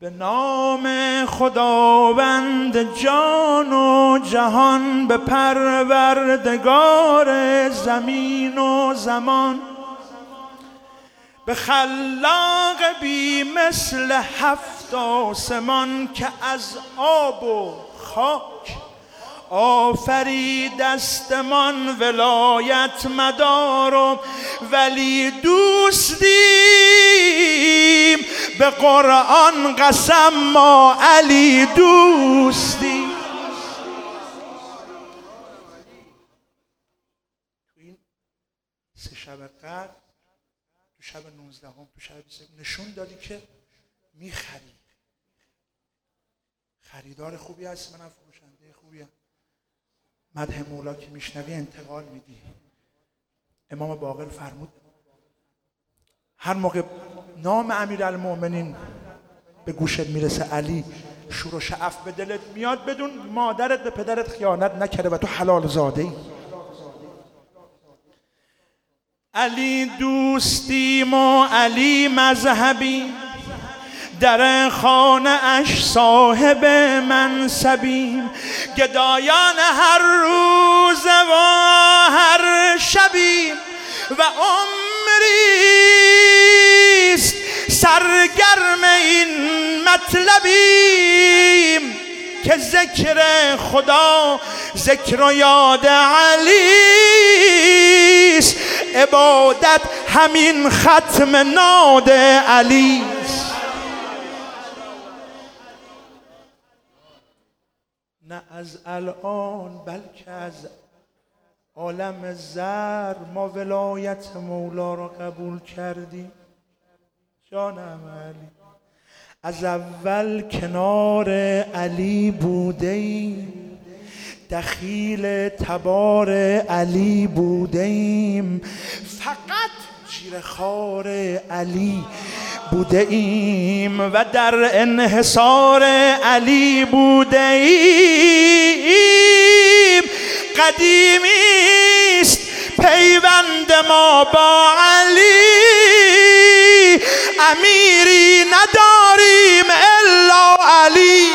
به نام خداوند جان و جهان، به پروردگار زمین و زمان، به خلاق بی مثل هفت آسمان که از آب و خاک آفریدستمان، ولایت مدار و ولی دوستیم، به قرآن قسم ما علی دوستیم. تو این 3 شب قدر، تو شب 19 تو شب 20 نشون دادی که میخری، خریدار خوبی هست، منم فروشنده خوبیم. مدح مولا که میشنوی انتقال میدی. امام باقر فرمود هر موقع نام امیرالمؤمنین به گوشت میرسه علی، شور و شعف به دلت میاد، بدون مادرت به پدرت خیانت نکرده و تو حلال زاده ای. علی دوستیم و علی مذهبی، در خانه اش صاحب منصبیم، گدایان هر روز و هر شبیم و عمریست سرگرم این مطلبیم که ذکر خدا ذکر و یاد علیست، عبادت همین ختم ناد علیست. نه از الان بلکه از عالم زر ما ولایت مولا را قبول کردیم. جانم علی، از اول کنار علی بوده ایم، دخیل تبار علی بوده ایم، فقط زیر خار علی بوده ایم و در انحصار علی بوده ایم. قدیمیست پیوند ما با علی، امیری نداریم الا علی.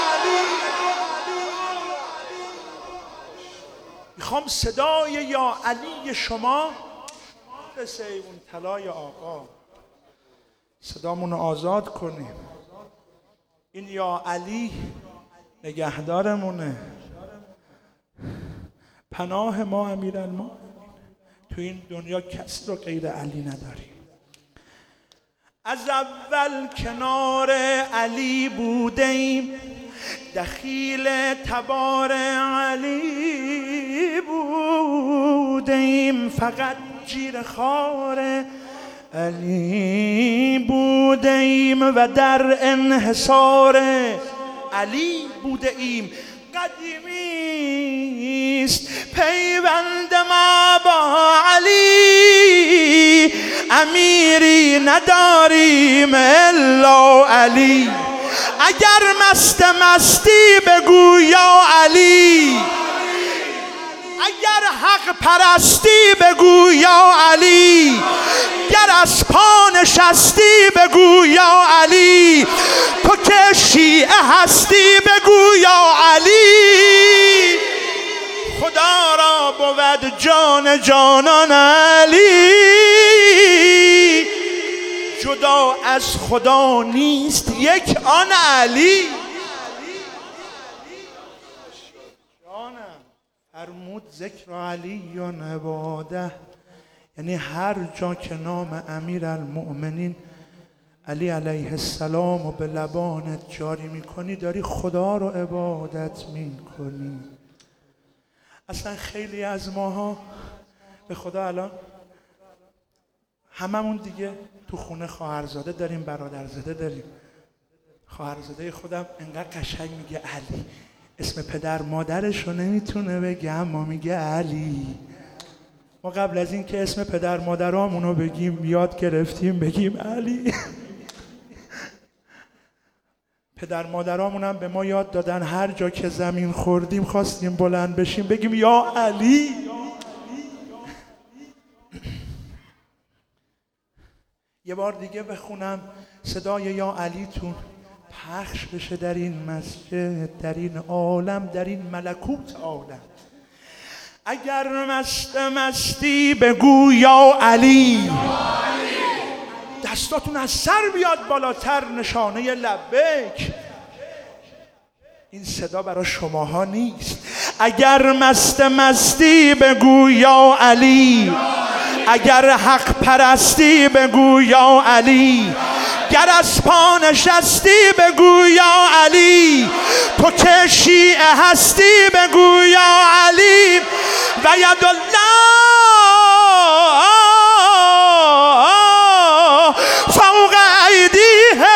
میخوام صدای یا علی شما مثل اون طلای آقا صدامون آزاد کنیم. این یا علی نگهدارمونه، پناه ما امیرالمؤمنین. تو این دنیا کسی رو غیر علی نداریم. از اول کنار علی بوده ایم، دخیل تبار علی بوده ایم، فقط زیر خار علی بوده ایم و در انحصار علی بوده ایم. قدیمیست پیوند ما با علی، امیری نداریم الا علی. اگر مستی بگو یا علی، اگر حق پرستی بگو یا علی، گر از پا نشستی بگو یا علی، تو که شیعه هستی بگو یا علی. خدا را بود جان جانان علی، جدا از خدا نیست یک آن علی. فرمود ذکر علی و عباده، یعنی هر جا که نام امیرالمؤمنین علی علیه السلام و به لبانت جاری میکنی، داری خدا رو عبادت میکنی. اصلا خیلی از ماها به خدا الان هممون دیگه تو خونه خواهرزاده داریم، برادرزاده داریم. خواهرزاده خودم انقدر قشنگ میگه علی، اسم پدر مادرش رو نمیتونه بگه اما میگه علی. ما قبل از این که اسم پدر مادرامون رو بگیم یاد گرفتیم بگیم علی. پدر مادرامون هم به ما یاد دادن هر جا که زمین خوردیم خواستیم بلند بشیم بگیم یا علی. یه بار دیگه بخونم صدای یا علیتون پخش بشه در این مسجد، در این عالم، در این ملکوت عالم. اگر مستی بگو یا علی، دستاتون از سر بیاد بالاتر، نشانه لبیک. این صدا برای شماها نیست. اگر مستی بگو یا علی، اگر حق پرستی بگو یا علی، گر از پا نشستی بگو یا علی، تو که شیعه هستی بگو یا علی. و ید الله فوق ایدیهم،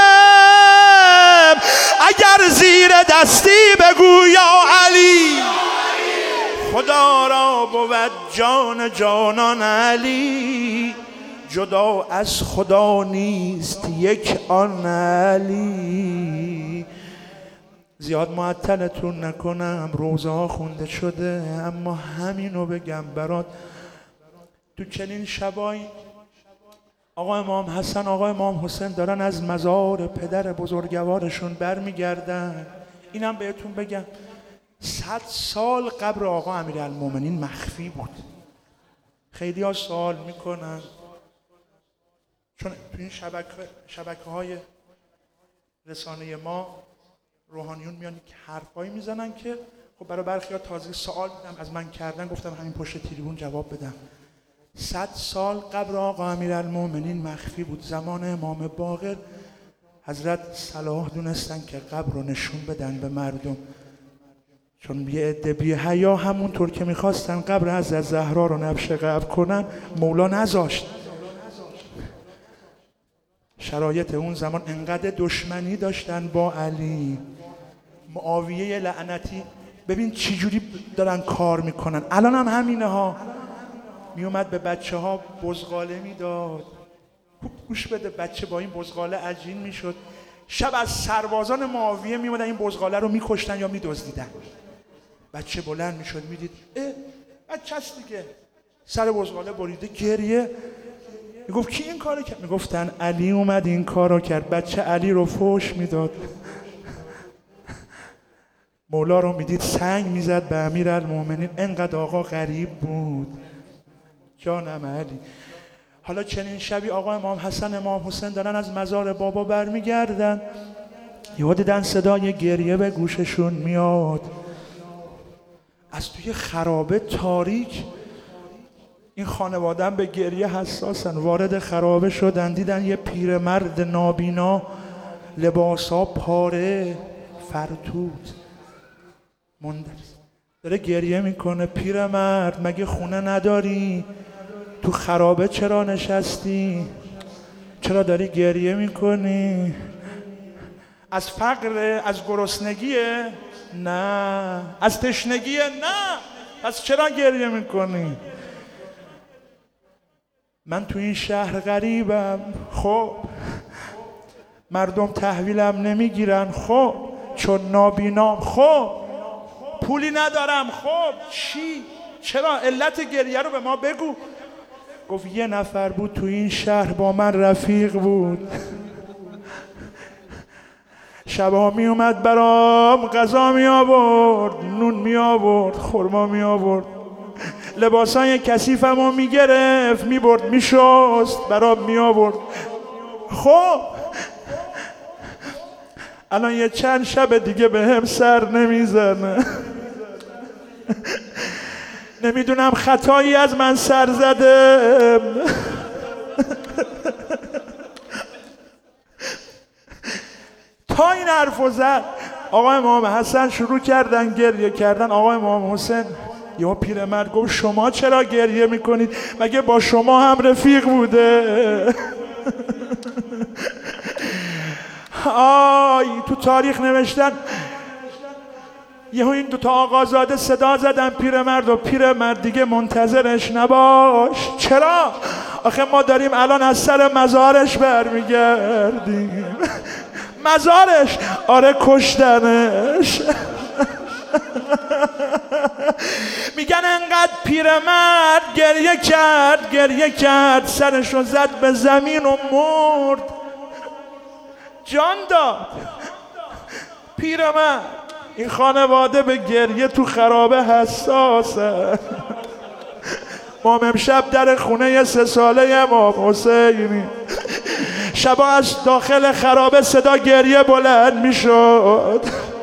اگر زیر دستی بگو یا علی. خدا را بود جان جانان علی، جدا از خدا نیست یک آن علی. زیاد معطلتون نکنم، روزه ها خونده شده، اما همینو بگم برات. تو چنین شبایی آقا امام حسن، آقا امام حسین دارن از مزار پدر بزرگوارشون برمیگردن. اینم بهتون بگم 100 سال قبر آقا امیرالمومنین مخفی بود. خیلی ها سوال میکنن، چون تو این شبکه های رسانه ما روحانیون میان که حرفایی میزنن که خب برای برخی ها تازه سوال دیدم از من کردن، گفتم همین پشت تریبون جواب بدم. 100 سال قبر آقا امیرالمومنین مخفی بود. زمان امام باقر حضرت صلاح دونستن که قبر رو نشون بدن به مردم، چون یه عده بی حیا همونطور که میخواستن قبر حضرت زهرا رو نبش قبر کنن، مولا نذاشت. شرایط اون زمان انقدر دشمنی داشتن با علی. معاویه لعنتی ببین چی جوری دارن کار میکنن. الان هم همینه ها. میومد به بچه ها بزغاله میداد. گوش بده، بچه با این بزغاله عجین میشد. شب از سربازان معاویه میومدن این بزغاله رو میکشتن یا میدزدیدن. بچه بلند میشد میدید بچه هست دیگه، سر بزغاله بریده گریه. میگفت کی این کارو کرد؟ میگفتن علی اومد این کارو کرد. بچه علی رو فوش میداد. مولا رو میدید سنگ میزد به امیرالمومنین. انقدر آقا غریب بود. جانم علی. حالا چنین شبی آقا امام حسن امام حسین دارن از مزار بابا برمیگردن، یهو دیدن صدای گریه به گوششون میاد از توی خرابه تاریک. این خانواده‌ام به گریه حساسن. وارد خرابه شدن، دیدن یه پیرمرد نابینا، لباسا پاره، فرتوت، مندرس، داره گریه میکنه. پیرمرد مگه خونه نداری؟ تو خرابه چرا نشستی؟ چرا داری گریه میکنی؟ از فقر، از گرسنگیه؟ نه. از تشنگیه؟ نه. پس چرا گریه میکنی؟ من تو این شهر غریبم، خب مردم تحویلم نمیگیرن، خب چون نابینام، خب پولی ندارم، خب چی؟ چرا؟ علت گریه رو به ما بگو. گفت یه نفر بود تو این شهر با من رفیق بود، شبا می اومد برام غذا می آورد، نون می آورد، خرما می آورد، لباسای کثیفمو می گرفت می برد می شست برام می آورد. خب الان یه چند شب دیگه به هم سر نمیزنه. نمیدونم خطایی از من سر زده. تا این حرفو زد آقا امام حسن شروع کردن گریه کردن. آقا امام حسین یه پیرمرد گفت شما چرا گریه میکنید؟ مگه با شما هم رفیق بوده؟ آی تو تاریخ نوشتن یهو این دوتا آقازاده صدا زدن پیرمرد و پیرمرد دیگه منتظرش نباش. چرا؟ آخه ما داریم الان از سر مزارش برمیگردیم. مزارش؟ آره کشتنش. میگن انقدر پیرمرد گریه کرد سرشو زد به زمین و مرد. جان داد. پیرمرد این خانواده به گریه تو خرابه حساسه. ما امشب در خونه 3 ساله امام حسینی، شبا از داخل خرابه صدا گریه بلند میشد.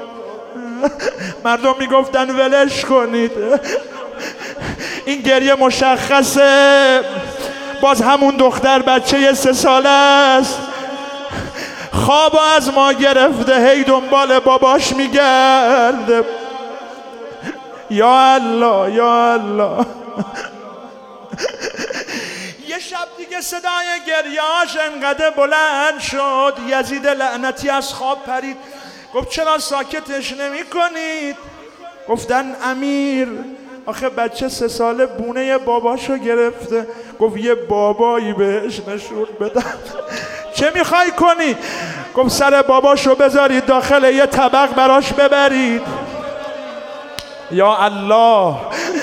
مردم میگفتن ولش کنید، این گریه مشخصه باز همون دختر بچه 3 ساله است، خواب از ما گرفته، هی دنبال باباش میگرده. یا الله یا الله. یه شب دیگه صدای گریه‌اش انقدر بلند شد، یزید لعنتی از خواب پرید، گفت چرا ساکتش نمی کنید؟ گفتن امیر آخه بچه 3 ساله بونه باباشو گرفته. گفت یه بابایی بهش نشون بدم. چه میخوای کنی؟ گفت سر باباشو بذارید داخل یه طبق براش ببرید. یا الله.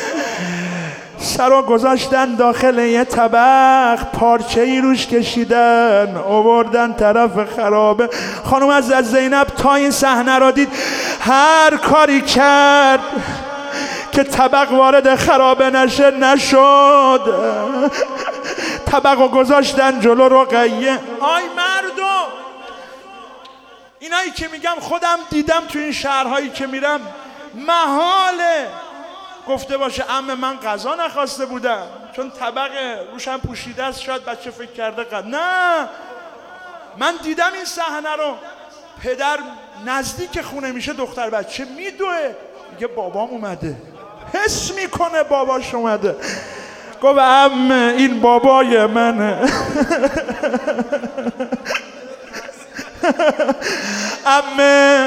سرو گذاشتن داخل یه طبق، پارچه ای روش کشیدن آوردن طرف خرابه. خانم از زینب تا این صحنه را دید هر کاری کرد که طبق وارد خرابه نشه نشد. طبق رو گذاشتن جلو رقیه. آی مردم، اینایی که میگم خودم دیدم تو این شهرهایی که میرم، محاله گفته باشه عمه من غذا نخواسته بودم چون طبق روشم پوشیده است، شاید بچه فکر کرده نه. من دیدم این صحنه رو. پدر نزدیک خونه میشه دختر بچه میدوه، میگه بابام اومده، حس میکنه باباش اومده. گفت عمه این بابای منه. عمه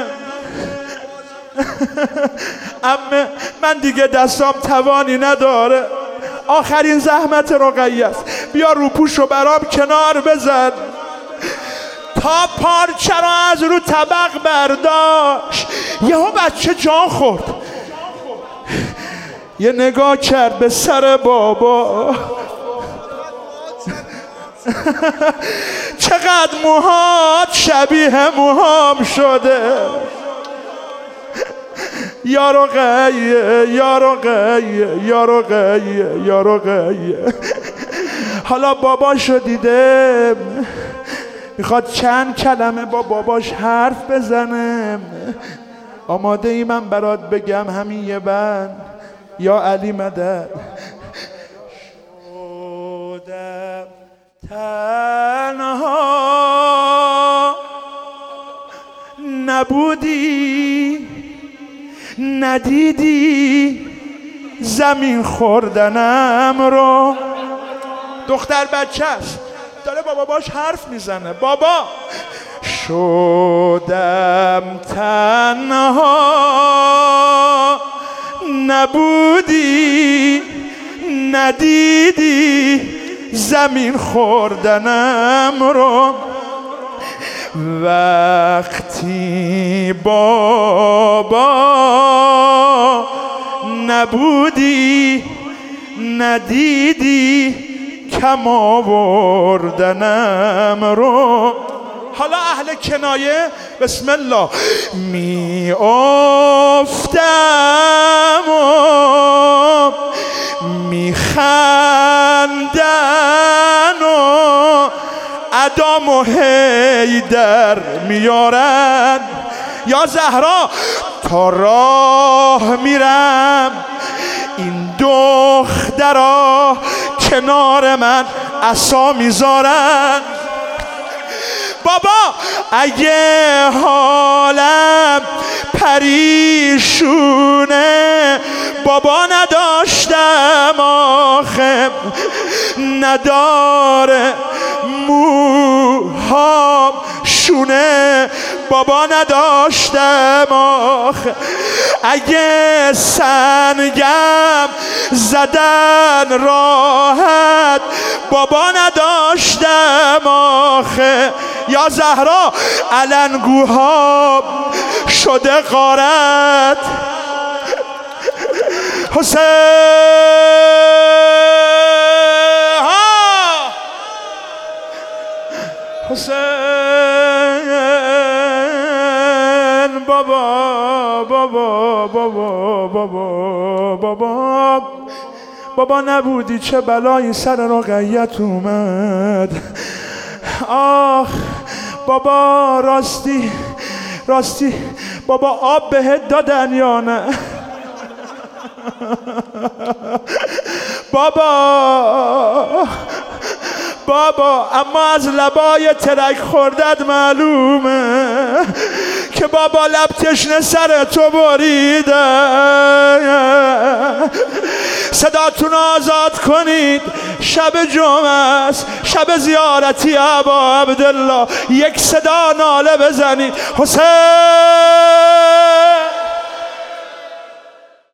من دیگه دستام توانی نداره، آخرین زحمت رقیه است، بیا روپوشو برام کنار بزن. تا پارچه را از رو طبق برداشت، یهو بچه جان خورد، یه نگاه کرد به سر بابا. چقدر موهات شبیه موهام شده. یا رقیه یا رقیه یا رقیه یا رقیه. حالا باباشو دیده، میخواد چند کلمه با باباش حرف بزنه. آماده ای من برات بگم همین یه بند. یا علی مدد. شدم تنها نبودی، ندیدی زمین خوردنم رو. دختر بچه است داره با باباش حرف میزنه. بابا شدم تنها نبودی، ندیدی زمین خوردنم رو. وقتی بابا نبودی، ندیدی کم آوردنم رو. حالا اهل کنایه بسم الله. می افتم و می خندن و ادم و حیدر میارن. یا زهرا تا راه میرم، این دخترها کنار من عصا میذارن. بابا اگه حالم پریشونه، بابا نداشتم آخه، نداره موهام شونه، بابا نداشتم آخه. اگه سنگم زدن راحت، بابا نداشتم آخه. یا زهرا علنگوها شده غارت. حسین حسین بابا بابا بابا بابا بابا بابا نبودی چه بلایی سر رقیت اومد. آخ بابا راستی بابا آب بهت دادن یا نه؟ بابا اما از لبای ترک خوردت معلومه که بابا لب تشنه سر تو بریده. صداتون آزاد کنید، شب جمعه است، شب زیارتی ابا عبدالله. یک صدا ناله بزنید حسین.